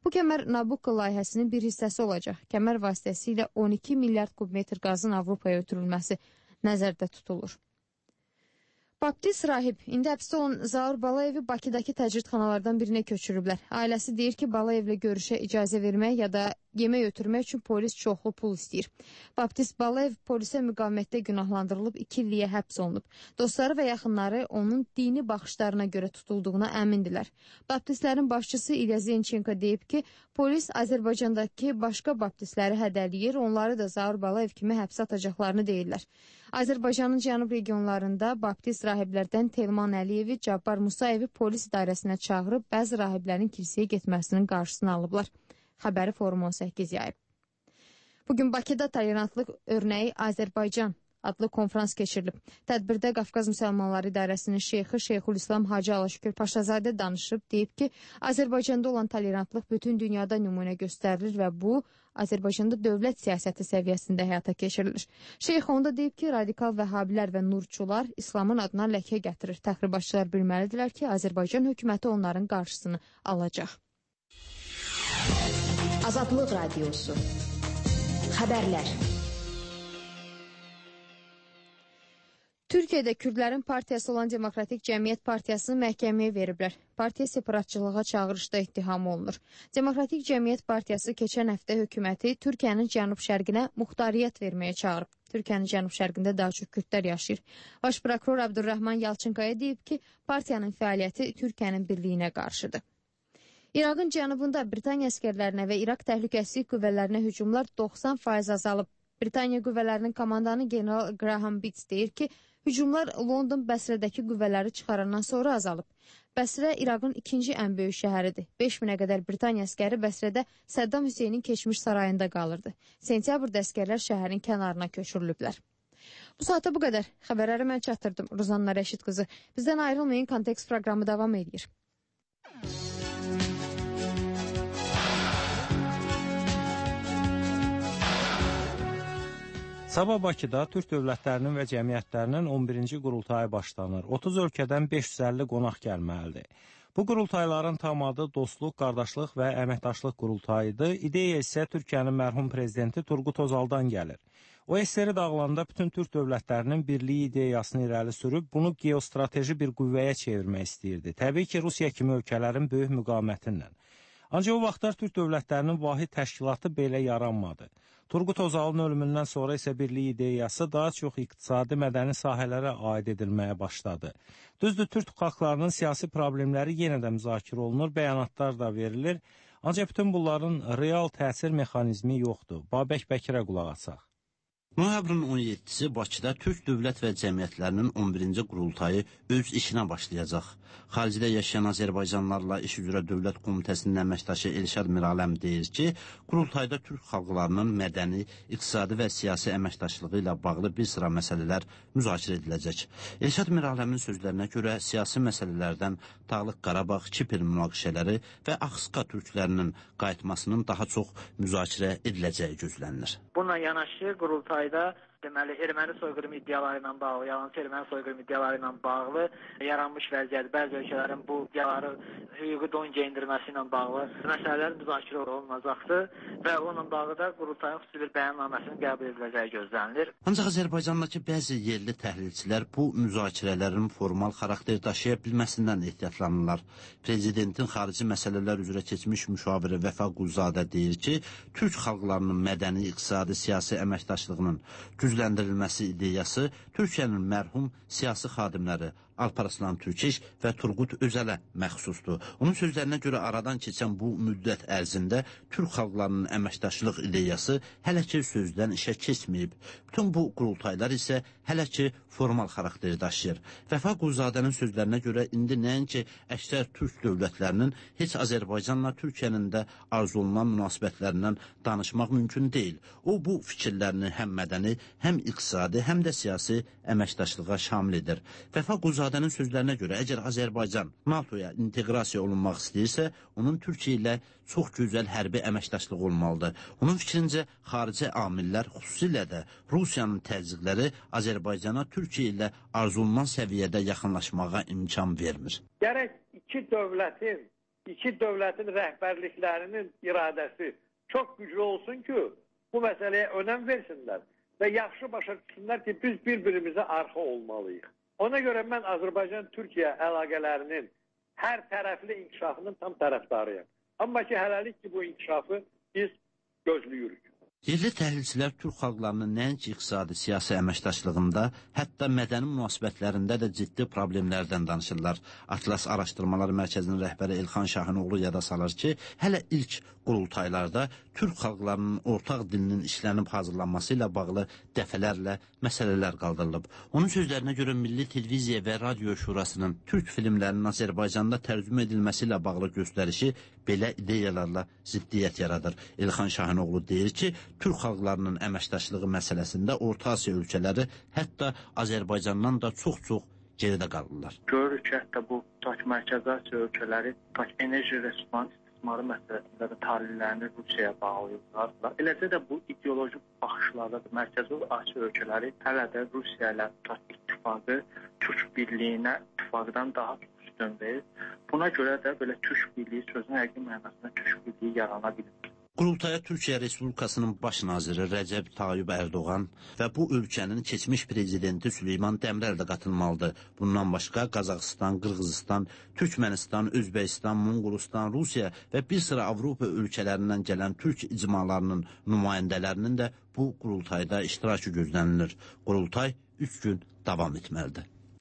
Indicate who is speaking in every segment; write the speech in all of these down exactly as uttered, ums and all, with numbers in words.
Speaker 1: Bu kəmər Nabucco layihəsinin bir hissəsi olacaq. Kəmər vasitəsilə on iki milyard kubmetr qazın Avropaya ötürülməsi nəzərdə tutulur. Baptist rahib indi həbsdə olan Zaur Balayevi Bakıdakı təcridxanalardan birinə köçürüblər. Ailəsi deyir ki, Balayevlə görüşə icazə vermək ya da yemək ötürmək üçün polis çoxlu pul istəyir. Baptist Balayev polisə müqavimətdə günahlandırılıb, iki illiyə həbs olunub. Dostları və yaxınları onun dini baxışlarına görə tutulduğuna əmindirlər. Baptistlərin başçısı İlya Zenchenko deyib ki, polis Azərbaycandakı başqa baptistləri hədələyir, onları da Zaur Balayev kimi həbsə atacaqlarını deyirlər. Azərbaycanın cənub regionlarında baptist rahiblərdən Telman Əliyevi, Cabbar Musayevi polis idarəsinə çağırıb, bəzi rahiblərin kilsəyə getməsinin qarşısını alıblar. Xəbəri Forum on səkkiz yayıb. Bugün Bakıda tolerantlıq örnəyi Azərbaycan adlı konferans keçirilib. Tədbirdə Qafqaz Müsəlmanları İdarəsinin şeyxi Şeyxülislam Hacı Alaşükür Paşazadə danışıb, deyib ki, Azərbaycanda olan tolerantlıq bütün dünyada nümunə göstərilir və bu, Azərbaycanda dövlət siyasəti səviyyəsində həyata keçirilir. Şeyx onda deyib ki, radikal vəhabilər və nurçular İslamın adına ləkə gətirir. Təxribatçılar bilməlidirlər ki, Azərbaycan hökuməti onların qarşısını alacaq.
Speaker 2: Azadlıq Radiosu Xəbərlər.
Speaker 1: Türkiyədə Kürdlərin partiyası olan Demokratik Cəmiyyət Partiyasını məhkəməyə veriblər. Partiya separatçılığa çağırışda ittiham olunur. Demokratik Cəmiyyət Partiyası keçən həftə hökuməti Türkiyənin cənub-şərqinə muxtariyyət verməyə çağırıb. Türkiyənin cənub-şərqində daha çox kürdlər yaşayır. Baş prokuror Abdurrahman Yalçınkaya deyib ki, partiyanın fəaliyyəti Türkiyənin birliyinə qarşıdır. İraqın cənubunda Britaniya əskərlərinə və İraq təhlükəsizlik qüvvələrinə hücumlar doxsan faiz azalıb. Britaniya qüvvələrinin komandanı General Graham Bitts deyir ki, hücumlar London Bəsrədəki qüvvələri çıxarandan sonra azalıb. Bəsrə İraqın ikinci ən böyük şəhəridir. beş minə qədər Britaniya əskəri Bəsrədə Səddam Hüseynin keçmiş sarayında qalırdı. Sentyabrda əskərlər şəhərin kənarına köçürülüblər. Bu saata bu qədər. Xəbərləri mən çatdırdım. Ruzanna Rəşid qızı. Bizdən ayrılmayın, Kontekst proqramı davam edir.
Speaker 3: Sabah Bakıda Türk dövlətlərinin və cəmiyyətlərinin on birinci qurultayı başlanır. otuz ölkədən beş yüz əlli qonaq gəlməlidir. Bu qurultayların tam adı Dostluq, Qardaşlıq və Əməkdaşlıq Qurultayıdır. İdeya isə Türkiyənin mərhum prezidenti Turgut Özaldan gəlir. O S R-i dağılanda bütün Türk dövlətlərinin birliyi ideyasını irəli sürüb, bunu geostrateji bir qüvvəyə çevirmək istəyirdi. Təbii ki, Rusiya kimi ölkələrin böyük müqamətinlə. Ancaq o vaxtlar Türk dövlətlərinin vahid təşkilatı belə yaranmadı. Turgut Özalın ölümündən sonra isə birlik ideyası daha çox iqtisadi, mədəni sahələrə aid edilməyə başladı. Düzdür, Türk xalqlarının siyasi problemləri yenə də müzakirə olunur, bəyanatlar da verilir. Ancaq bütün bunların real təsir mexanizmi yoxdur. Babək Bəkirə qulaq asaq.
Speaker 4: Noyabrın on yeddisi Bakıda Türk dövlət və cəmiyyətlərinin on birinci qurultayı öz işinə başlayacaq. Xaricdə yaşayan Azərbaycanlarla iş üzrə Dövlət Komitəsinin əməkdaşı Elşad Miraləm deyir ki, qurultayda Türk xalqlarının mədəni, iqtisadi və siyasi əməkdaşlığı ilə bağlı bir sıra məsələlər müzakirə ediləcək. Elşad Miraləmin sözlərinə görə siyasi məsələlərdən Dağlıq Qarabağ, Kipr münaqişələri və Axıska türklərinin qayıtmasının daha çox müzakirə ediləcəyi gözlənilir.
Speaker 5: Bununla yanaşı qurultayda deməli erməni soyqırım iddiaları ilə bağlı, yalançı erməni soyqırım iddiaları ilə bağlı yaranmış vəziyyət, bəzi ölkələrin bu iddiaları hüquqi don geyindirməsi ilə bağlı məsələlər müzakirə olunacaqdır və onunla bağlı da qurultayın xüsusi bir bəyannaməsinin qəbul ediləcəyi gözlənilir.
Speaker 4: Ancaq Azərbaycandakı bəzi yerli təhlilçilər bu müzakirələrin formal xarakter daşıya bilməsindən ehtiyatlanırlar. Prezidentin xarici məsələlər üzrə keçmiş müşaviri Vəfa Quluzadə deyir ki, Türk xalqlarının mədəni, iqtisadi, siyasi əməkdaşlığının gücləndirilməsi ideyası Türkiyənin mərhum siyasi xadimləri Alparslan Türkeş və Turgut Özələ məxsusdur. Onun sözlərinə görə aradan keçən bu müddət ərzində Türk xalqlarının əməkdaşlıq ideyası hələ ki sözdən işə keçməyib. Bütün bu qurultaylar isə hələ ki formal xarakteri daşıyır. Vəfa Quluzadənin sözlərinə görə indi nəinki əksər Türk dövlətlərinin heç Azərbaycanla Türkiyənin də arzu olunan münasibətlərindən danışmaq mümkün deyil. O bu fikirlərini həm mədəni, həm iqtisadi, həm də siyasi əməkdaşlığa şamil edir. Vəfa Quluzadənin sözlərinə görə əgər Azərbaycan NATOya inteqrasiya olunmaq istəyirsə, onun Türkiyə ilə çox gözəl hərbi əməkdaşlığı olmalıdır. Onun fikrincə xarici amillər, xüsusilə də Rusiyanın təzyiqləri Azərbaycana Türkiyə ilə arzu olunan səviyyədə yaxınlaşmağa imkan vermir.
Speaker 6: Gərək iki dövlətin iki dövlətin rəhbərliklərinin iradəsi çox güclü olsun ki, bu məsələyə önəm versinlər və yaxşı başa düşsünlər ki, biz bir-birimizə arxa olmalıyıq. Ona görə mən Azərbaycan-Türkiyə əlaqələrinin hər tərəfli inkişafının tam tərəfdarıyam. Amma ki, hələlik ki, bu inkişafı biz gözləyirik.
Speaker 4: Yerli təhlilçilər Türk xalqlarının nəinki iqtisadi, siyasi əməkdaşlığında, hətta mədəni münasibətlərində də ciddi problemlərdən danışırlar. Atlas Araşdırmalar Mərkəzinin rəhbəri Elxan Şahinoğlu yada salır ki, hələ ilk qurultaylarda Türk xalqlarının ortaq dilinin işlənib hazırlanması ilə bağlı dəfələrlə məsələlər qaldırılıb. Onun sözlərinə görə Milli Televiziya və Radio Şurasının Türk filmlərinin Azərbaycanda tərcümə edilməsi ilə bağlı göstərişi belə ideyalarla ziddiyyət yaradır. Elxan Şahinoğlu deyir ki, Türk xalqlarının əməkdaşlığı məsələsində Orta Asiya ölkələri hətta Azərbaycandan da çox-çox geridə qalırlar.
Speaker 7: Görürük ki, hətta bu tak Mərkəzi Asiya ölkələri tak enerji resurslarının istismarı məsələsində də talihlərini Rusiyaya bağlayırlar. Eləcə də bu ideoloji baxışlarda da Mərkəzi Asiya ölkələri hələ də Rusiya ilə tak ittifaqı Türk birliyinə ittifaqdan daha üstün verir. Buna görə də belə Türk birliyi sözünün həqiqi mənasında Türk birliyi yarana bilir.
Speaker 4: Qurultaya Türkiyə Respublikasının baş naziri Rəcəb Tayyib Ərdoğan və bu ölkənin keçmiş prezidenti Süleyman Dəmirəl də qatılmalıdır. Bundan başqa Qazaxıstan, Qırğızistan, Türkmənistan, Özbəkistan, Monqolistan, Rusiya və bir sıra Avropa ölkələrindən gələn türk icmalarının nümayəndələrinin də bu qurultayda iştirakı gözlənilir. Qurultay üç gün davam etməlidir.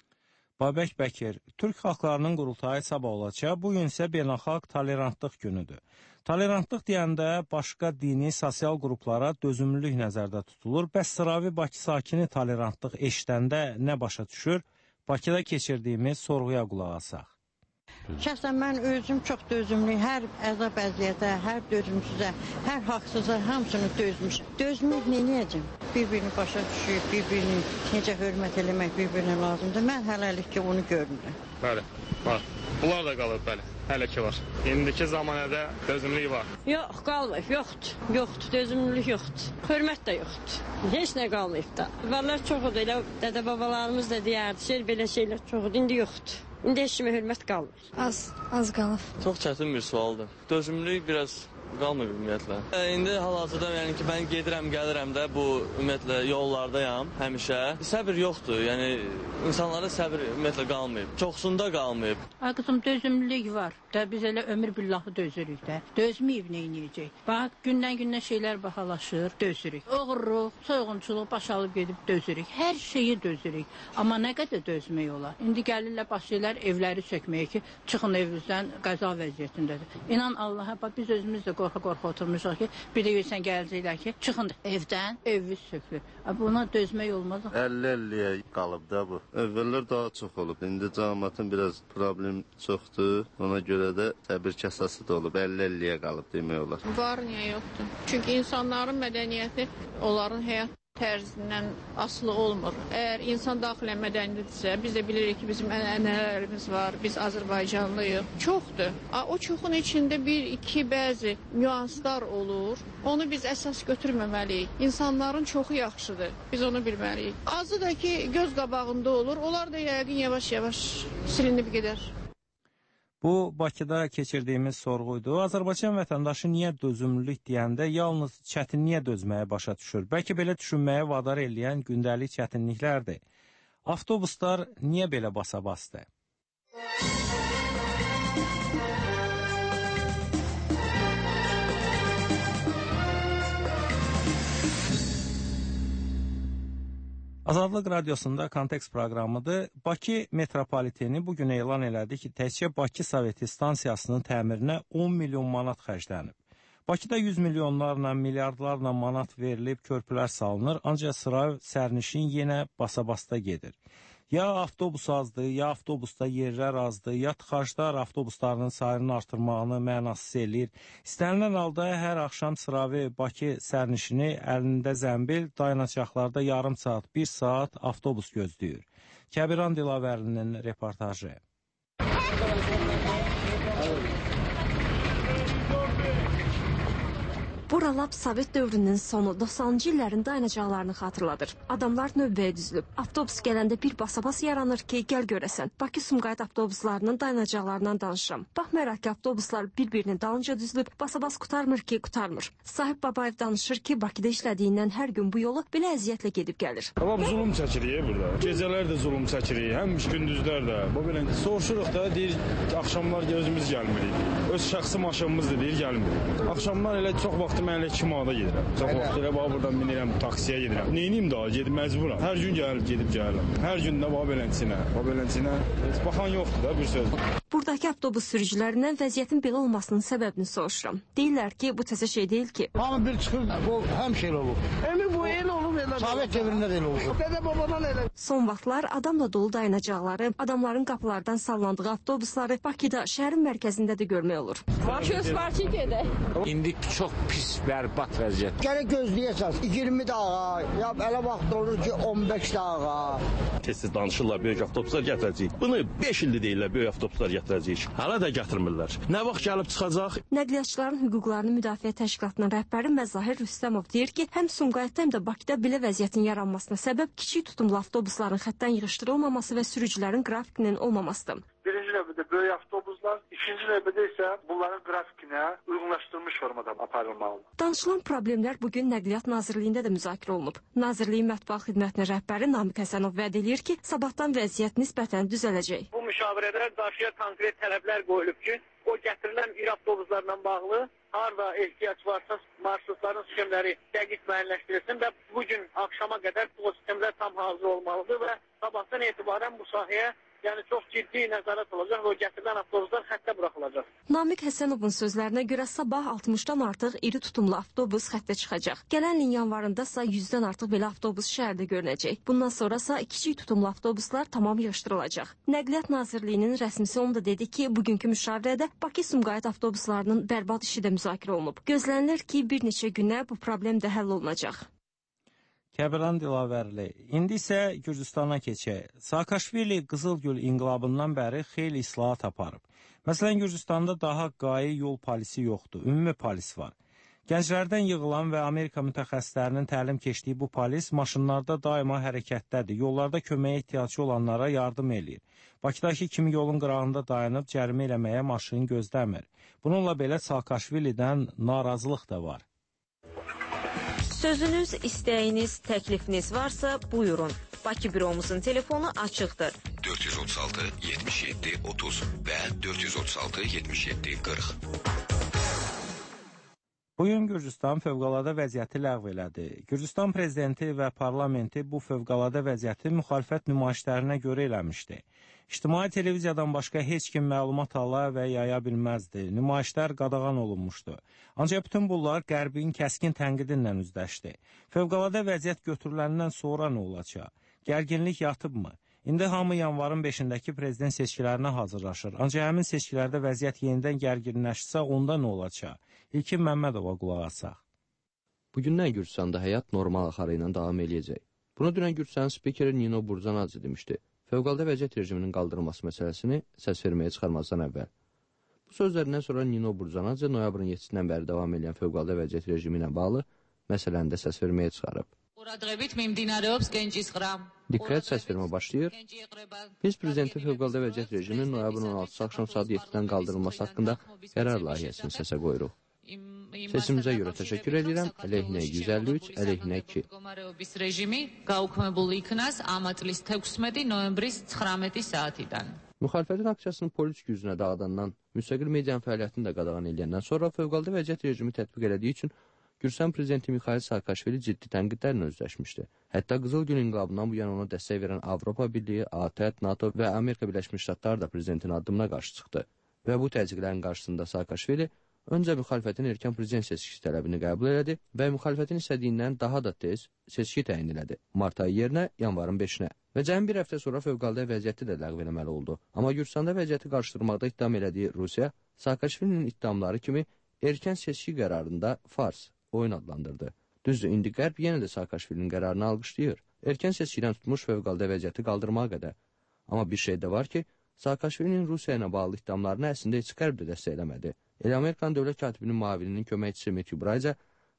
Speaker 3: Babək Bəkir, Türk xalqlarının qurultayı sabah olacaq, bugün isə beynəlxalq tolerantlıq günüdür. Tolerantlıq deyəndə başqa dini, sosial qruplara dözümlülük nəzərdə tutulur. Bəs sıravi Bakı sakini tolerantlıq eşidəndə nə başa düşür? Bakıda keçirdiyimiz sorğuya qulaq asaq.
Speaker 8: Şəxsən mən özüm çox dözümlüyüm. Hər əzab əziyyətə, hər dözümsüzə, hər haqsıza hamısını dözmüşəm. Dözmür neyəcəm? Bir-birini başa düşüb, bir-birini necə hörmət eləmək bir-birinə lazımdır. Mən hələlik ki, onu görmürəm.
Speaker 9: Bəli, var. Bunlar da qalıb, bəli. Hələ ki var. İndiki zamanədə dözümlülük var.
Speaker 10: Yox, qalmayıb, yoxdur. Yoxdur, dözümlülük yoxdur. Hörmət də yoxdur. Heç nə qalmayıb da. Varlar çoxudur, elə dədə-babalarımız da deyərdi, şey, belə şeylər çoxudur, indi yoxdur. İndi heç kimə hörmət qalmır.
Speaker 11: Az, az qalıb.
Speaker 12: Çox çətin bir sualdır. Dözümlülük biraz qalmır ümumiyyətlə. İndi hal-hazırda yəni ki, mən gedirəm, gəlirəm də bu ümumiyyətlə yollardayam həmişə. Səbir yoxdur, yəni insanlara səbir ümumiyyətlə qalmayıb. Çoxsunda qalmayıb.
Speaker 13: Ay qızım, dözümlülük var. Da biz elə ömür billahı dözürük də. Dözməyib neyniyəcək? Bax, gündən-gündən şeylər bahalaşır, dözürük. Oğurluq, soyğunçuluq baş alıb gedib dözürük. Hər şeyi dözürük. Amma nə qədər dözmək olar? İndi gəlirlər başlayırlar evləri sökməyə ki, çıxın evinizdən, qəza vəziyyətindədir. İnan Allaha, bax, biz özümüz də qorxa-qorxa oturmuşuq ki, bir də görsən gələcəklər ki, çıxın evdən, eviniz sökülür. Buna dözmək olmaz.
Speaker 14: əlli əlliyə qalıb da bu. Əvvəllər daha çox olub. İndi cəmiyyətin biraz problem çoxdur. Ona görə də səbir kəsası da olub. əlli əlliyə qalıb demək olar.
Speaker 15: Var, niyə yoxdur? Çünki insanların mədəniyyəti onların həyat tərzindən asılı olmur. Əgər insan daxilən mədəniyyətdirsə, biz də bilirik ki, bizim ənənələrimiz var, biz Azərbaycanlıyıq. Çoxdur. O çoxun içində bir, iki bəzi nüanslar olur. Onu biz əsas götürməməliyik. İnsanların çoxu yaxşıdır. Biz onu bilməliyik. Azı da ki, göz qabağında olur. Onlar da yəqin yavaş-yavaş silinib gedər.
Speaker 3: Bu, Bakıda keçirdiyimiz sorğuydu. Azərbaycan vətəndaşı niyə dözümlülük deyəndə yalnız çətinliyə dözməyə başa düşür? Bəlkə belə düşünməyə vadar eləyən gündəlik çətinliklərdir. Avtobuslar niyə belə basa-basdır? Azadlıq Radiosunda Kontekst proqramıdır. Bakı metropoliteni bugün elan elədi ki, təkcə Bakı Soveti stansiyasının təmirinə on milyon manat xərclənib. Bakıda yüz milyonlarla, milyardlarla manat verilib, körpülər salınır, ancaq sıra sərnişin yenə basa-basta gedir. Ya avtobus azdır, ya avtobusda yerlər azdır, ya tıxaclar avtobuslarının sayının artırmağını mənasız eləyir. İstənilən halda hər axşam sıravi Bakı sərnişini əlində zəmbil, dayanacaqlarda yarım saat, bir saat avtobus gözləyir. Kəbiran Dilavərlinin reportajı.
Speaker 11: Bura lap Sovet dövrünün sonu doxsanıncı illərin dayanacaqlarını xatırladır. Adamlar növbəyə düzülüb. Avtobus gələndə bir basabas yaranır ki, gəl görəsən. Bakı-Sumqayıt avtobuslarının dayanacaqlarından danışıram. Baxmayaraq ki, avtobuslar bir-birinin dalınca düzülüb, basabas qutarmır ki, qutarmır. Sahib Babayev danışır ki, Bakıda işlədiyindən hər gün bu yolu belə əziyyətlə gedib gəlir.
Speaker 16: Amma zulüm çəkirik burada. Gecələr də zulüm çəkirik, həm gündüzlər də. Bu belə soruşuruq da, deyir, axşamlar gözümüz gəlmirik. Öz şəxsi maşınımız da deyir, gəlmir. Axşamlar elə çox vaxt mən elə iki manada gedirəm. Çox vaxt elə bax buradan minirəm, taksiyə gedirəm. Neyniyim daha, gedib məcburam. Hər gün gəlib, gedib gəlirəm. Hər gün də bax belənçinə, bax belənçinə. Heç baxan yoxdur da bir söz.
Speaker 11: Buradakı avtobus sürücülərindən vəziyyətin belə olmasının səbəbini soruşuram. Deyirlər ki, bu təzə şey deyil ki.
Speaker 17: Hamı bir çıxır, bu həmişə elə olur. Emi bu el olub elə. Sovet dövründə də elə olur. Dədə babadan elə.
Speaker 11: Son vaxtlar adamla dolu dayanacaqları, adamların qapılardan sallandığı avtobusları Bakıda, şəhərin mərkəzində də görmək olur.
Speaker 10: Söz var ki, gedək.
Speaker 18: İndi çox pis, bərbad vəziyyət.
Speaker 17: Gərək gözləyəsəz, iyirmi dəqiqə, ya elə vaxt olur ki, on beş dəqiqə.
Speaker 19: Tez-tez danışırlar, böyük avtobuslar gətirəcəyik. Bunu beş ildir deyirlər, böyük avtobuslar gətirəcəyik. Hələ də gətirmirlər. Nə vaxt gəlib çıxacaq?
Speaker 11: Nəqliyyatçıların hüquqlarını müdafiə təşkilatının rəhbəri Məzahir Rüstəmov deyir ki, həm Sumqayıtda, həm də Bakıda belə vəziyyətin yaranmasına səbəb kiçik tutumlu avtobusların xəttdən yığışdırılmaması və sürücülərin qrafikinin olmamasıdır.
Speaker 20: Birinci növbədə böyük avtobuslar, ikinci növbədə isə bunların qrafikinə uyğunlaşdırılmış formada aparılmalıdır.
Speaker 11: Danışılan problemlər bugün Nəqliyyat Nazirliyində də müzakirə olunub. Nazirliyin mətbuat xidmətinin rəhbəri Namiq Həsənov vəd edir ki, sabahdan vəziyyət nisbətən düzələcək.
Speaker 21: Bu müşavirələr qarşıya konkret tələblər qoyulub ki, o gətirilən iri avtobuslarla bağlı harda ehtiyac varsa marşrutların sxemləri dəqiq müəyyənləşdirilsin və bugün axşama qədər bu sxemlər tam hazır olmalıdır və sabahdan etibarən bu sahəyə yəni çox ciddi nəzarət olacaq və o gətirilən avtobuslar xəttə buraxılacaq.
Speaker 11: Namiq Həsənovun sözlərinə görə sabah altmışdan artıq iri tutumlu avtobus xəttə çıxacaq. Gələn ilin yanvarında isə yüzdən artıq belə avtobus şəhərdə görünəcək. Bundan sonra isə kiçik tutumlu avtobuslar tamam yığışdırılacaq. Nəqliyyat Nazirliyinin rəsmisi onu da dedi ki, bugünkü müşavirədə Bakı-Sumqayıt avtobuslarının bərbad işi də müzakirə olunub. Gözlənilir ki, bir neçə günə bu problem də həll olunacaq.
Speaker 3: Kəbran Dilavərli. İndi isə Gürcüstana keçək. Saakaşvili Qızılgül inqilabından bəri xeyli islahat aparıb. Məsələn, Gürcüstanda daha qayi yol polisi yoxdur, ümumi polis var. Gənclərdən yığılan və Amerika mütəxəssislərinin təlim keçdiyi bu polis maşınlarda daima hərəkətdədir, yollarda köməyə ehtiyacı olanlara yardım eləyir. Bakıdakı kimi yolun qırağında dayanıb cərimə eləməyə maşın gözləmir. Bununla belə Saakaşvilidən narazılıq da var.
Speaker 22: Sözünüz, istəyiniz, təklifiniz varsa buyurun. Bakı büromuzun telefonu açıqdır.
Speaker 23: dörd yüz otuz altı yetmiş yeddi otuz və dörd yüz otuz altı yetmiş yeddi qırx.
Speaker 3: Bugün Gürcüstan fövqəladə vəziyyəti ləğv elədi. Gürcüstan prezidenti və parlamenti bu fövqəladə vəziyyəti müxalifət nümayişlərinə görə eləmişdi. İctimai televiziyadan başqa heç kim məlumat ala və yaya bilməzdi. Nümayişlər qadağan olunmuşdu. Ancaq bütün bunlar Qərbin kəskin tənqidinlə üzləşdi. Fövqəladə vəziyyət götürüləndən sonra nə olacaq? Gərginlik yatıbmı? İndi hamı yanvarın beşindəki prezident seçkilərinə hazırlaşır. Ancaq həmin seçkilərdə vəziyyət yenidən gərginləşsə, onda nə olacaq? İlkin Məmmədova qulaq asaq.
Speaker 24: Bugündən Gürcüstanda həyat normal axarı ilə davam eləyəcək. Bunu dünən Gürcüstanın spikeri Nino Burcanadze demişdi. Fövqəladə vəziyyət rejiminin qaldırılması məsələsini səs verməyə çıxarmazdan əvvəl. Bu sözlərindən sonra Nino Burcanadze noyabrın yeddisindən bəri davam edən fövqəladə vəziyyət rejimi ilə bağlı məsələni də səs verməyə çıxarıb. Diqqət, səs vermə başlayır. Biz prezidentin fövqəladə vəziyyət rejiminin noyabrın on altısı axşam saat yeddidən qaldırılması haqqında qərar layihəsini səsə qoyuruq. Sesimizə görə təşəkkür edirəm. Əleyhinə yüz əlli üç, əleyhinə iki. Müxalifətin aksiyasının polis gücünə dağıdandan, müstəqil medianın fəaliyyətini də qadağan edəndən sonra fövqəladə vəziyyət rejimi tətbiq elədiyi üçün Gürcüstan prezidenti Mikhail Saakaşvili ciddi tənqidlərlə üzləşmişdi. Hətta Qızılgül inqilabından bu yana ona dəstək verən Avropa Birliyi, A T Ət, NATO və Amerika Birləşmiş Ştatları da prezidentin addımına qarşı çıxdı. Və bu təzyiqlərin qarşısında Saakaşvili öncə müxalifətin erkən prezident seçkisi tələbini qəbul elədi və müxalifətin istədiyindən daha da tez seçki təyin elədi. Mart ayı yerinə yanvarın beşinə. Və cəmi bir həftə sonra fövqəladə vəziyyəti də ləğv eləməli oldu. Amma Gürcüstanda vəziyyəti qarşıdırmaqda ittiham elədiyi Rusiya, Saakaşvilinin iddiamları kimi erkən seçki qərarında fars, oyun adlandırdı. Düzdür, indi Qərb yenə də Saakaşvilinin qərarını alqışlayır. Erkən seçkidən tutmuş fövqəladə vəziyyəti qaldırmağa qədər. Amma bir şey də var ki, Saakaşvilinin Rusiya ilə bağlı iddiamlarını əslində heç Qərb də dəstək eləmədi. Elə Amerikan dövlət katibinin müavininin köməkçisi Matthew Brayza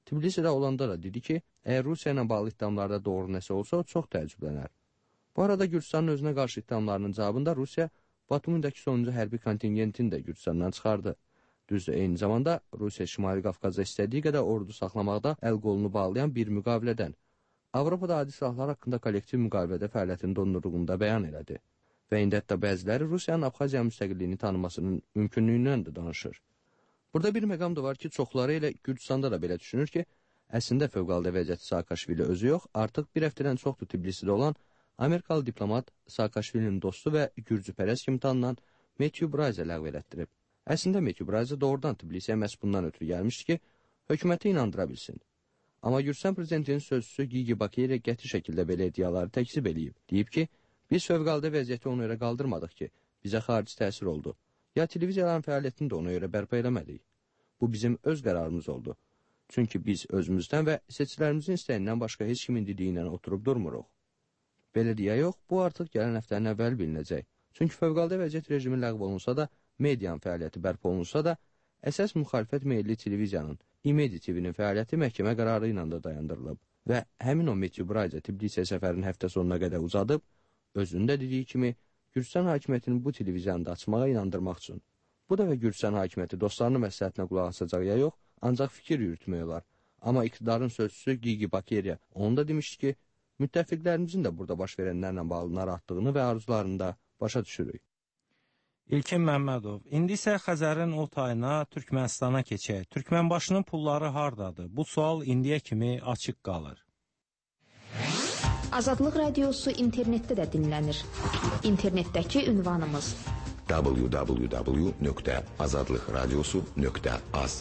Speaker 24: Tbilisidə olanda da dedi ki, əgər Rusiya ilə bağlı iddiamlarda doğru nəsə olsa, o çox təəccüblənər. Bu arada Gürcüstanın özünə qarşı iddiamlarının cavabında Rusiya Batumidəki sonuncu hərbi kontingentini də Gürcüstandan çıxardı. Düzdür, eyni zamanda Rusiya Şimali Qafqazda istədiyi qədər ordu saxlamaqda əl qolunu bağlayan bir müqavilədən Avropada adi silahlar haqqında kollektiv müqavilədə fəaliyyətini dondurduğunu da bəyan elədi. Və indi hətta bəziləri Rusiyanın Abxaziya müstəqilliyini tanımasının mümkünlüyündən də danışır. Burada bir məqam da var ki, çoxları elə Gürcüstanda da belə düşünür ki, əslində fövqəladə vəziyyəti Saakashvili özü yox, artıq bir həftədən çoxdur Tbilisidə olan Amerikalı diplomat Saakashvilinin dostu və gürcüpərəst kimi tanınan Matthew Bryce ləğv elətdirib. Əslində Matthew Bryce doğrudan Tbilisiyə məhz bundan ötürü gəlmişdi ki, hökuməti inandıra bilsin. Amma Gürcüstan prezidentinin sözçüsü Gigi Bakirya qəti şəkildə belə iddiaları təkzib eləyib. Deyib ki, biz fövqəladə vəziyyəti ona görə qaldırmadıq ki, bizə xarici təsir oldu. Ya televiziyaların fəaliyyətini də ona görə bərpa eləmədik. Bu bizim öz qərarımız oldu. Çünki biz özümüzdən və seçilərimizin istəyindən başqa heç kimin dediyi ilə oturub durmuruq. Belə deyə yox, bu artıq gələn həftənin əvvəl bilinəcək. Çünki fövqəladə vəziyyət rejimi ləğv olunsa da, medianın fəaliyyəti bərpa olunsa da, əsas müxalifət meyilli televiziyanın, İmedi T V-nin fəaliyyəti məhkəmə qərarı ilə də dayandırılıb. Və həmin o Matthew Bryce Tbilisiyə səfərin həftə sonuna qədər uzadıb, özünün də dediyi kimi, Gürcüstan hakimiyyətini bu televiziyanı da açmağa inandırmaq üçün. Bu dəfə Gürcüstan hakimiyyəti dostlarının məsləhətinə qulaq asacaq ya yox, ancaq fikir yürütmək olar. Amma iqtidarın sözçüsü Gigi Bakirya onu da demişdi ki, müttəfiqlərimizin də burada baş verənlərlə bağlı narahatlığını və arzularını da başa düşürük.
Speaker 3: İlkin Məmmədov, indi isə Xəzərin o tayına Türkmənistana keçək. Türkmənbaşının pulları hardadır? Bu sual indiyə kimi açıq qalır.
Speaker 1: Azadlıq Radiosu internetdə də dinlənir. İnternetdəki ünvanımız
Speaker 23: w w w nöqtə azadlıq radiosu nöqtə az.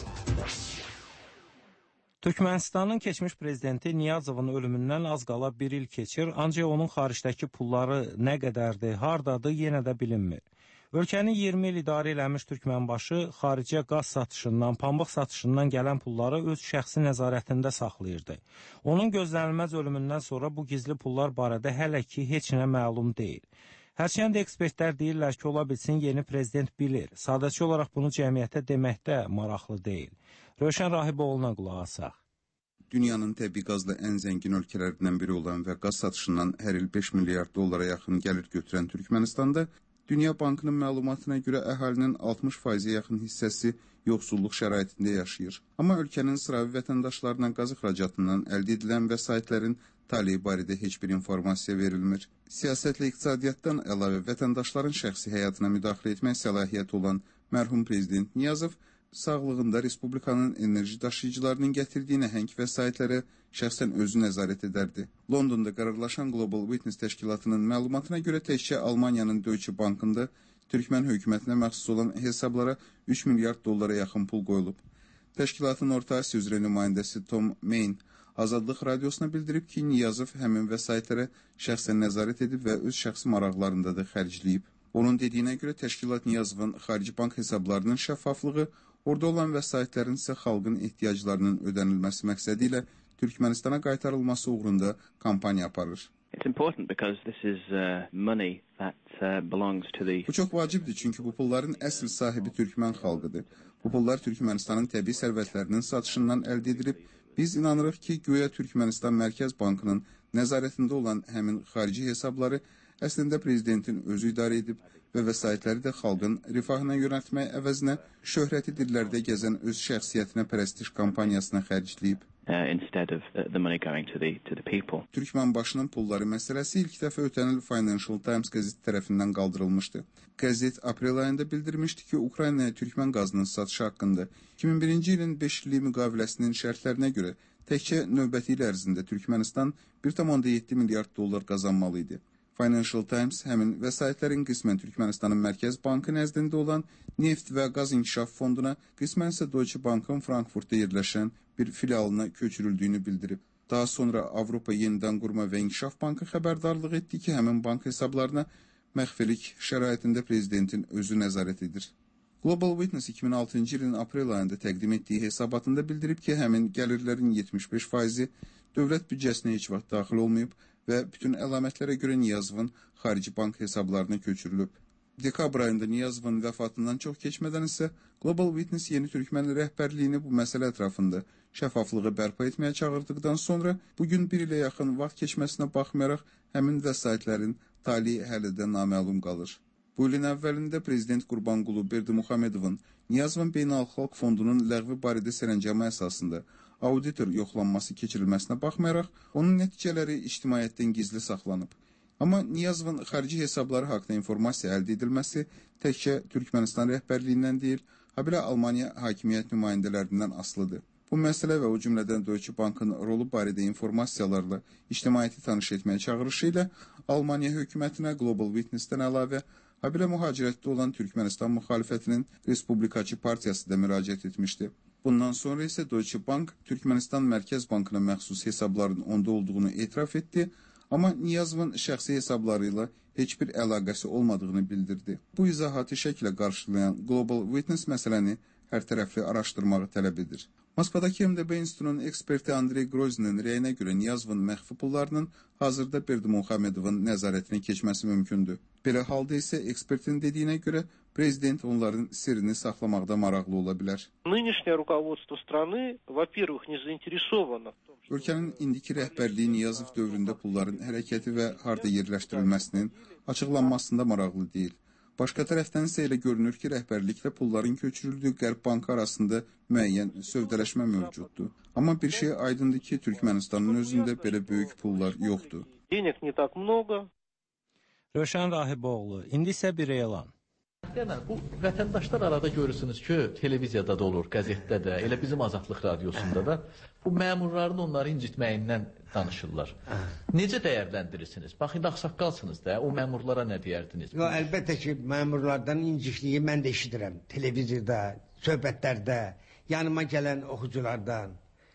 Speaker 3: Türkmənistanın keçmiş prezidenti Niyazovun ölümündən az qala bir il keçir, ancaq onun xaricdəki pulları nə qədərdir, hardadır, yenə də bilinmir. Ölkəni iyirmi il idarə eləmiş Türkmənbaşı xaricə qaz satışından, pambıq satışından gələn pulları öz şəxsi nəzarətində saxlayırdı. Onun gözlənilməz ölümündən sonra bu gizli pullar barədə hələ ki heç nə məlum deyil. Hərçənd ekspertlər deyirlər ki, ola bilsin yeni prezident bilir. Sadəcə olaraq bunu cəmiyyətə deməkdə maraqlı deyil. Rövşən Rahiboğlu'na qulaq asaq.
Speaker 2: Dünyanın təbii qazla ən zəngin ölkələrindən biri olan və qaz satışından hər il beş milyard dollara yaxın gəlir götürən Türkmənistanda Dünya Bankının məlumatına görə əhalinin altmış faizə yaxın hissəsi yoxsulluq şəraitində yaşayır. Amma ölkənin sıravi vətəndaşlarına qaz ixracatından əldə edilən vəsaitlərin taleyi barədə heç bir informasiya verilmir. Siyasətlə iqtisadiyyatdan əlavə vətəndaşların şəxsi həyatına müdaxilə etmək səlahiyyəti olan mərhum prezident Niyazov sağlığında Respublikanın enerji daşıyıcılarının gətirdiyi nəhəng vəsaitlərə şəxsən özü nəzarət edərdi. Londonda qərarlaşan Global Witness təşkilatının məlumatına görə təkcə Almaniyanın Deutsche Bankında Türkmən hökumətinə məxsus olan hesablara üç milyard dollara yaxın pul qoyulub. Təşkilatın Orta Asiya üzrə nümayəndəsi Tom Main Azadlıq Radiosuna bildirib ki, Niyazov həmin vəsaitlərə şəxsən nəzarət edib və öz şəxsi maraqlarında da xərcləyib. Onun dediyinə görə təşkilat Niyazovun xarici bank hesablarının şəffaflığı, orada olan vəsaitlərin isə xalqın ehtiyaclarının ödənilməsi məqsədi ilə Türkmənistana qaytarılması uğrunda kampaniya aparır. Bu çox vacibdir, çünki bu pulların əsl sahibi Türkmən xalqıdır. Bu pullar Türkmənistanın təbii sərvətlərinin satışından əldə edilib. Biz inanırıq ki, güya Türkmənistan Mərkəz Bankının nəzarətində olan həmin xarici hesabları əslində prezidentin özü idarə edib və vəsaitləri də xalqın rifahına yönəltmək əvəzinə şöhrəti dillərdə gəzən öz şəxsiyyətinə pərəstiş kampaniyasına xərcləyib. Türkmənbaşının pulları məsələsi ilk dəfə ötən il Financial Times qəzeti tərəfindən qaldırılmışdı. Qəzet aprel ayında bildirmişdi ki, Ukraynaya Türkmən qazının satışı haqqında iki min birinci ilin beş illik müqaviləsinin şərtlərinə görə təkcə növbəti il ərzində Türkmənistan bir tam yeddi milyard dollar qazanmalı idi. Financial Times həmin vəsaitlərin qismən Türkmənistanın Mərkəz Bankı nəzdində olan Neft və Qaz İnkişaf Fonduna, qismən isə Deutsche Bankın Frankfurtda yerləşən bir filialına köçürüldüyünü bildirib. Daha sonra Avropa Yenidən Qurma və İnkişaf Bankı xəbərdarlıq etdi ki, həmin bank hesablarına məxfilik şəraitində prezidentin özü nəzarət edir. Global Witness iki min altıncı ilin aprel ayında təqdim etdiyi hesabatında bildirib ki, həmin gəlirlərin yetmiş beş faizi dövlət büdcəsinə heç vaxt daxil olmayıb və bütün əlamətlərə görə Niyazovun xarici bank hesablarına köçürülüb. Dekabr ayında Niyazovun vəfatından çox keçmədən isə Global Witness Yeni Türkmen rəhbərliyini bu məsələ ətrafında şəffaflığı bərpa etməyə çağırdıqdan sonra bugün bir ilə yaxın vaxt keçməsinə baxmayaraq həmin vəsaitlərin talihi hələ də naməlum qalır. Bu ilin əvvəlində Prezident Qurbanqulu Berdimuhamedovun Niyazovun Beynəlxalq Fondunun ləğvi barədə sərəncamı əsasında auditor yoxlanması keçirilməsinə baxmayaraq onun nəticələri ictimaiyyətdən gizli saxlanıb. Amma Niyazovun xarici hesabları haqqında informasiya əldə edilməsi təkcə Türkmənistan rəhbərliyindən deyil, habelə Almaniya hakimiyyət nümayəndələrindən asılıdır. Bu məsələ və o cümlədən Deutsche Bankın rolu barədə informasiyalarla ictimaiyyəti tanış etməyə çağırışı ilə Almaniya hökumətinə Global Witness-dən əlavə, habelə mühacirətdə olan Türkmənistan müxalifətinin Respublikaçı Partiyası da müraciət etmişdi. Bundan sonra isə Deutsche Bank Türkmənistan Mərkəz Bankına məxsus hesabların onda olduğunu etiraf etdi, amma Niyazovun şəxsi hesabları ilə heç bir əlaqəsi olmadığını bildirdi. Bu izahatı şəklə qarşılayan Global Witness məsələni hər tərəfli araşdırmağı tələb edir. Moskvadakı M D B İnstitutunun eksperti Andrey Grozinin rəyinə görə Niyazovun məxfi pullarının hazırda Berdimuhamedovun nəzarətinə keçməsi mümkündür. Belə halda isə ekspertin dediyinə görə prezident onların sirrini saxlamaqda maraqlı ola bilər. Ölkənin indiki rəhbərliyi Niyazov dövründə pulların hərəkəti və harda yerləşdirilməsinin açıqlanmasında maraqlı deyil. Başqa tərəfdən isə elə görünür ki, rəhbərliklə pulların köçürüldüyü Qərb Bankı arasında müəyyən sövdələşmə mövcuddur. Amma bir şey aydındır ki, Türkmənistanın özündə belə böyük pullar yoxdur.
Speaker 3: Rövşən Rahiboğlu, indi isə bir elan.
Speaker 4: Yəni, bu vətəndaşlar arada görürsünüz ki, televiziyada da olur, qəzetdə də, elə bizim Azadlıq radiosunda da bu məmurların onları incitməyindən danışırlar. Necə dəyərləndirirsiniz? Bax, indi ağsaqqalsınız da, o məmurlara nə deyərdiniz?
Speaker 17: Yo, əlbəttə ki, məmurlardan incikliyi mən də eşidirəm. Televiziyada, söhbətlərdə, yanıma gələn oxuculardan.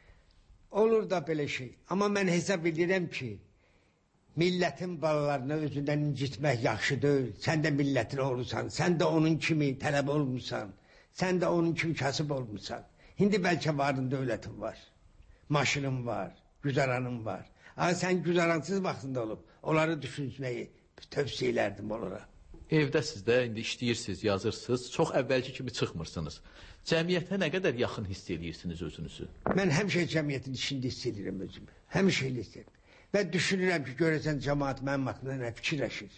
Speaker 17: Olur da belə şey. Amma mən hesab edirəm ki, millətin balalarını özündən incitmək yaxşı deyil. Sən də millətin oğlusan, sən də onun kimi tələb olmuşsan, sən də onun kimi kasıb olmuşsan. İndi bəlkə varın dövlətin var, maşının var, güzaranın var. Ama sən güzaransız vaxtında olub, onları düşünməyi tövsiyə elərdim onlara.
Speaker 4: Evdəsiz də, indi işləyirsiniz, yazırsınız, çox əvvəlki kimi çıxmırsınız. Cəmiyyətə nə qədər yaxın hiss edirsiniz özünüzü?
Speaker 17: Mən həmişə cəmiyyətin içində hiss edirəm özümü, həmişə hiss edirəm. Və düşünürəm ki, görəsən cəmaat mənim haqqında nə fikirləşir.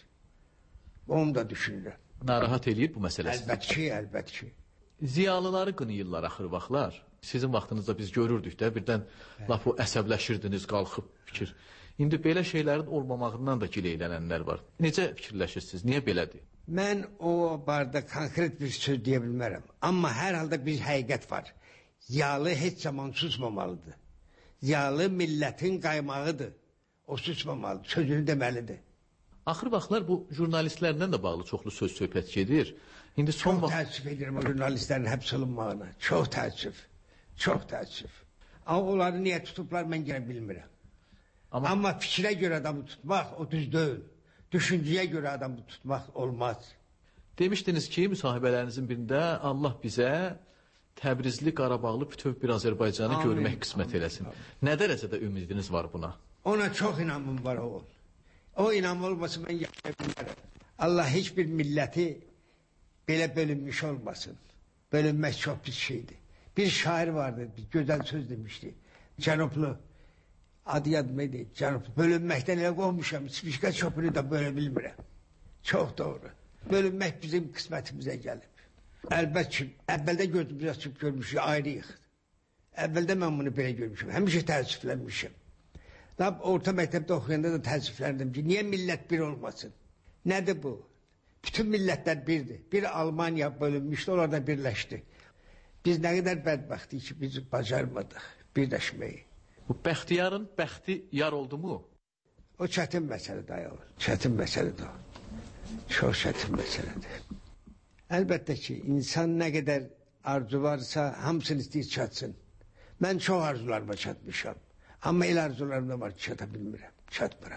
Speaker 17: Onu da düşünürəm.
Speaker 4: Narahat eləyir bu məsələsi?
Speaker 17: Əlbət ki, əlbət ki.
Speaker 4: Ziyalıları qınayırlar axır vaxtlar. Sizin vaxtınızda biz görürdük də, birdən laf o əsəbləşirdiniz, qalxıb fikir. İndi belə şeylərin olmamağından da gileylənənlər var. Necə fikirləşirsiniz, niyə belədir?
Speaker 17: Mən o barədə konkret bir söz deyə bilmərəm. Amma hər halda bir həqiqət var. Ziyalı heç zaman susmamalıdır. Ziyalı millətin qaymağıdır. O susmamalıdır, sözünü deməlidir.
Speaker 4: Axır vaxtlar bu jurnalistlərlə də bağlı çoxlu söz söhbət gedir. İndi son
Speaker 17: çox
Speaker 4: vaxt...
Speaker 17: təəssüf edirəm o jurnalistlərin həbs olunmağına. Çox təəssüf, çox təəssüf. Amma onları niyə tutublar, mən gələ bilmirəm. Amma... Amma fikrə görə adamı tutmaq o düz deyil. Düşüncəyə görə adamı tutmaq olmaz.
Speaker 4: Demişdiniz ki, müsahibələrinizin birində Allah bizə Təbrizli, Qarabağlı bütöv bir Azərbaycanı Amin. Görmək qismət eləsin. Nə dərəcədə ümidiniz var buna?
Speaker 17: Ona çox inanmım var oğul. O inanm olmasa mən yaşaya bilmərəm. Allah heç bir milləti belə bölünmüş olmasın. Bölünmək çox pis şeydir. Bir şair vardı, bir gözəl söz demişdi. Cənublu, adı yadmaydı, Cənublu. Bölünməkdən elə qolmuşam, başqa çöpünü də bölə bilmirəm. Çox doğru. Bölünmək bizim qismətimizə gəlib. Əlbət ki, əvvəldə gözümüzü açıb görmüşük, ayrıyıq. Əvvəldə mən bunu belə görmüşüm, həmişə təəssüflənmişim. Lab orta məktəbdə oxuyanda da təəssüfləndim ki, niyə millət bir olmasın? Nədir bu? Bütün millətlər birdir. Bir Almaniya bölünmüşdü, onlar da birləşdi. Biz nə qədər bədbəxtik ki, biz bacarmadıq birləşməyi.
Speaker 4: Bu bəxtiyarın bəxti yar oldu mu?
Speaker 17: O çətin məsələdir ayol. Çətin məsələdir o. Çox çətin məsələdir. Əlbəttə ki, insan nə qədər arzu varsa, hamısını istəyir çatsın. Mən çox arzularıma çatmışam. Amma el arzularımda var ki, çata bilmirəm, çatmıram.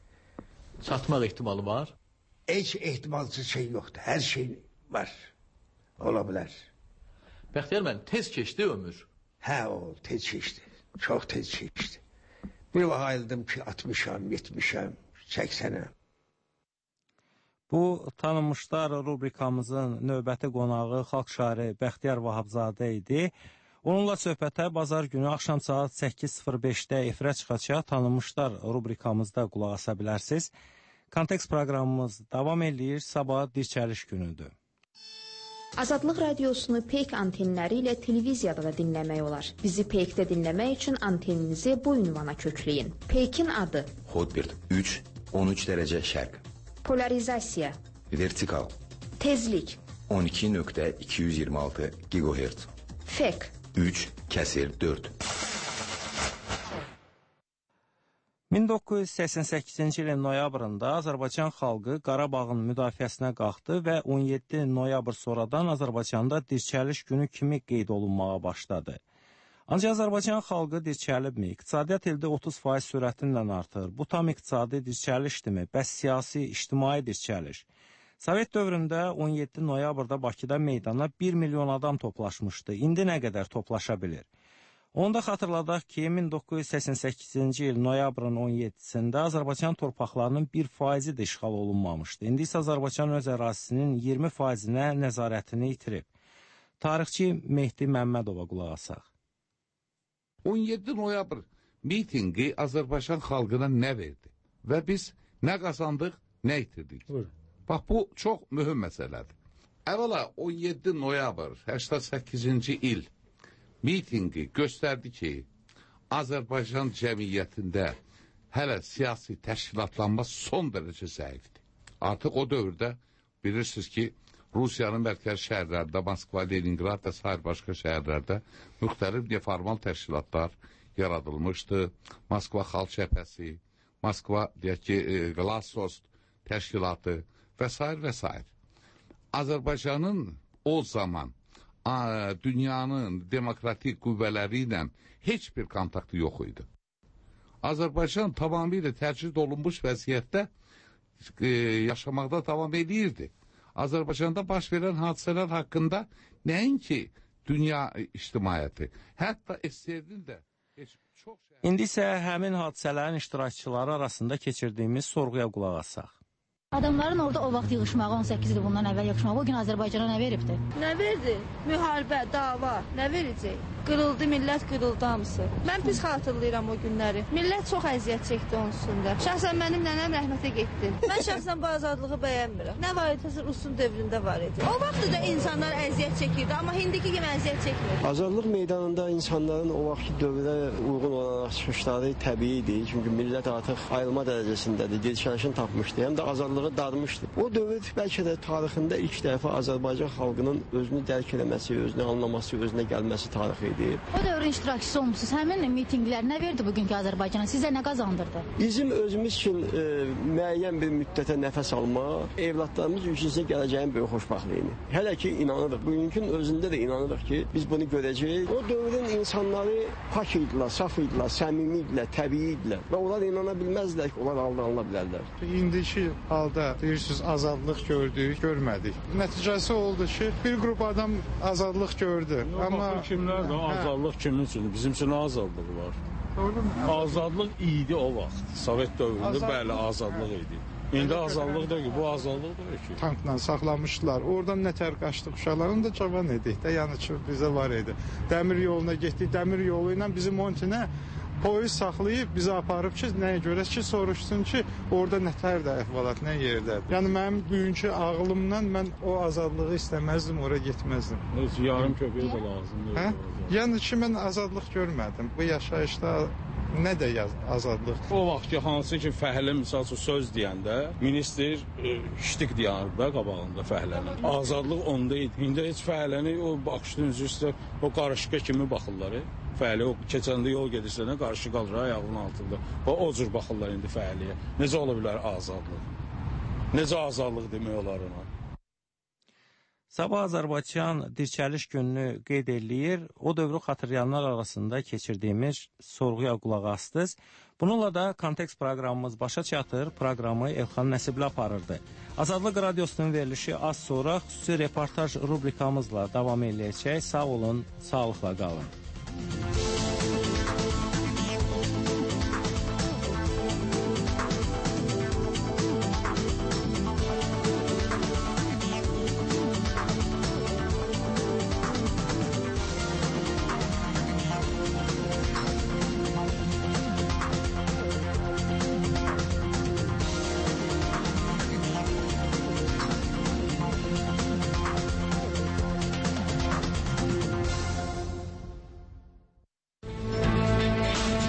Speaker 4: Çatmaq ehtimalı var?
Speaker 17: Heç ehtimalsız şey yoxdur, hər şey var, ola bilər.
Speaker 4: Bəxtiyar mən, tez keçdi ömür.
Speaker 17: Hə, o, tez keçdi, çox tez keçdi. Bir vaxt ayıldım ki, altmışam, yetmişəm, səksənəm.
Speaker 3: Bu tanınmışlar rubrikamızın növbəti qonağı xalq şairi Bəxtiyar Vahabzadə idi. Onunla söhbətə bazar günü axşam saat səkkiz sıfır beşdə efirə çıxacaq tanınmışlar rubrikamızda qulaq asa bilərsiniz. Kontekst proqramımız davam edir, sabah dirçəliş günüdür.
Speaker 1: Azadlıq radiosunu Peyk antenləri ilə televiziyada da dinləmək olar. Bizi Peykdə dinləmək üçün anteninizi bu ünvana kökləyin. Peykin adı
Speaker 23: Hotbird üç on üç dərəcə şərq.
Speaker 1: Polarizasiya.
Speaker 23: Vertikal.
Speaker 1: Tezlik.
Speaker 23: on iki nöqtə iki yüz iyirmi altı gigahertz.
Speaker 1: Fek.
Speaker 23: üç kəsir dörd.
Speaker 3: min doqquz yüz səksən səkkizinci ilin noyabrında Azərbaycan xalqı Qarabağın müdafiəsinə qalxdı və on yeddi noyabr sonradan Azərbaycanda dirçəliş günü kimi qeyd olunmağa başladı. Ancaq Azərbaycan xalqı dirçəlibmi? İqtisadiyyat ildə otuz faiz sürətinlə artır. Bu tam iqtisadi dirçəlişdirmi? Bəs siyasi, ictimai dirçəliş? Sovet dövründə on yeddi noyabrda Bakıda meydana bir milyon adam toplaşmışdı. İndi nə qədər toplaşa bilir? Onda xatırladaq ki, min doqquz yüz səksən səkkizinci il noyabrın on yeddisində Azərbaycan torpaqlarının bir faizi də işğal olunmamışdı. İndi isə Azərbaycan öz ərazisinin iyirmi faizinə nəzarətini itirib. Tarixçi Mehdi Məmmədova qulaq asaq.
Speaker 5: on yeddi noyabr mitinqi Azərbaycan xalqına nə verdi? Və biz nə qazandıq, nə itirdik? Buyurun. Bax, bu çox mühüm məsələdir. Əvvəla on yeddi noyabr səksən səkkizinci il mitinqi göstərdi ki, Azərbaycan cəmiyyətində hələ siyasi təşkilatlanma son dərəcə zəifdir. Artıq o dövrdə bilirsiniz ki, Rusiyanın mərkəzi şəhərlərdə, Moskva, Leningrad və sair başqa şəhərlərdə müxtəlif neformal təşkilatlar yaradılmışdı. Moskva Xalq Cəbhəsi, Moskva, deyək ki, Glasnost təşkilatı və s. və s. Azərbaycanın o zaman a, dünyanın demokratik qüvvələri ilə heç bir kontaktı yox idi. Azərbaycan tamamilə təcrid olunmuş vəziyyətdə e, yaşamaqda davam edirdi. Azərbaycanda baş verən hadisələr haqqında nəinki dünya ictimaiyyəti, hətta S S R-in də heç çox şey...
Speaker 3: İndi isə həmin hadisələrin iştirakçıları arasında keçirdiyimiz sorğuya qulaq asaq.
Speaker 6: Adamların orada o vaxt yığışmağı, on səkkiz il bundan əvvəl yığışmağı, o gün Azərbaycana nə veribdir?
Speaker 7: Nə verdi? Müharibə, dava, nə verəcək? Qırıldı, millət qırıldı hamısı. Mən pis xatırlayıram o günləri. Millət çox əziyyət çəkdi onun üstündə. Şəxsən mənim nənəm rəhmətə getdi. Mən şəxsən bu azadlığı bəyənmirəm. Nə var idi, Rusun dövründə var idi. O vaxt da insanlar əziyyət çəkirdi, amma indiki kimi əziyyət çəkmir.
Speaker 8: Azadlıq meydanında insanların o vaxtki dövrə uyğun olaraq çıxışları təbiidir. Çünki millət artıq ayılma dərəcəsindədir, dirçəlişini tapmışdı, həm də azadlığı darmışdı. O dövr bəlkə də tarixində ilk dəfə Azərbaycan xalqının özünü dərk eləməsi, özünü anlaması, özünə gəlməsi tarixi idi.
Speaker 6: O dövrün iştirakçısı olmuşsunuz. Həmin mitinqlər nə verdi bugünkü Azərbaycana? Sizə nə qazandırdı?
Speaker 8: Bizim özümüz üçün e, müəyyən bir müddətə nəfəs almaq, evlatlarımız üçün gələcəyin böyük xoşbaxtlığını. Hələ ki inanırıq. Bugünkün özündə də inanırıq ki, biz bunu görəcəyik. O dövrün insanları pak idilər, saf idilər, səmimi idilər, təbii idilər. Və onlar inana bilməzdilər ki, onlar aldanıla bilərlər.
Speaker 25: İndiki halda deyirsiniz azadlıq gördük, görmədik. Nəticəsi oldu ki, bir qrup adam azadlıq gördü.
Speaker 19: Yox, amma kimlər də azadlıq kimin üçündür? Bizim üçün azadlıq var. Azadlıq idi o vaxt. Sovet dövründə azadlıq, bəli, azadlıq idi. İndi azadlıq da ki, bu azadlıq da ki.
Speaker 25: Tankla saxlamışdılar. Oradan nətər qaçdıq uşaqların da cavan idik də, yəni ki, bizə var idi. Dəmir yoluna getdik, dəmir yolu ilə bizim Montinə polis saxlayıb bizi aparıb ki, nəyə görə ki, soruşsun ki, orada nətər də əhvalat, nə yerdədir. Yəni mənim bugünkü ağlımdan mən o azadlığı istəməzdim, oraya getməzdim.
Speaker 19: Heç yarım köpəyə də lazımdır.
Speaker 25: Hə? Yəni ki, mən azadlıq görmədim. Bu yaşayışda nə də azadlıq?
Speaker 19: O vaxt ki, hansı ki, fəhlə misal üçün söz deyəndə, minister e, ştik deyərdi də qabağında fəhlənin. Azadlıq onda idi. İndi heç fəhləni o baxışdan üzrə o qarışqa kimi baxırlar. Fəhli o keçəndə yol gedirsə, qarşı qalır ayağının altında. O, o cür baxırlar indi fəhliyə. Necə ola bilər azadlıq? Necə azadlıq demək olar ona?
Speaker 3: Sabah Azərbaycan dirçəliş gününü qeyd eləyir. O dövrü xatırlayanlar arasında keçirdiyimiz sorğuya qulaq astınız. Bununla da kontekst proqramımız başa çatır. Proqramı Elxan Nəsibli aparırdı. Azadlıq radiosunun verilişi az sonra xüsusi reportaj rubrikamızla davam edəcək. Sağ olun, sağlıqla qalın.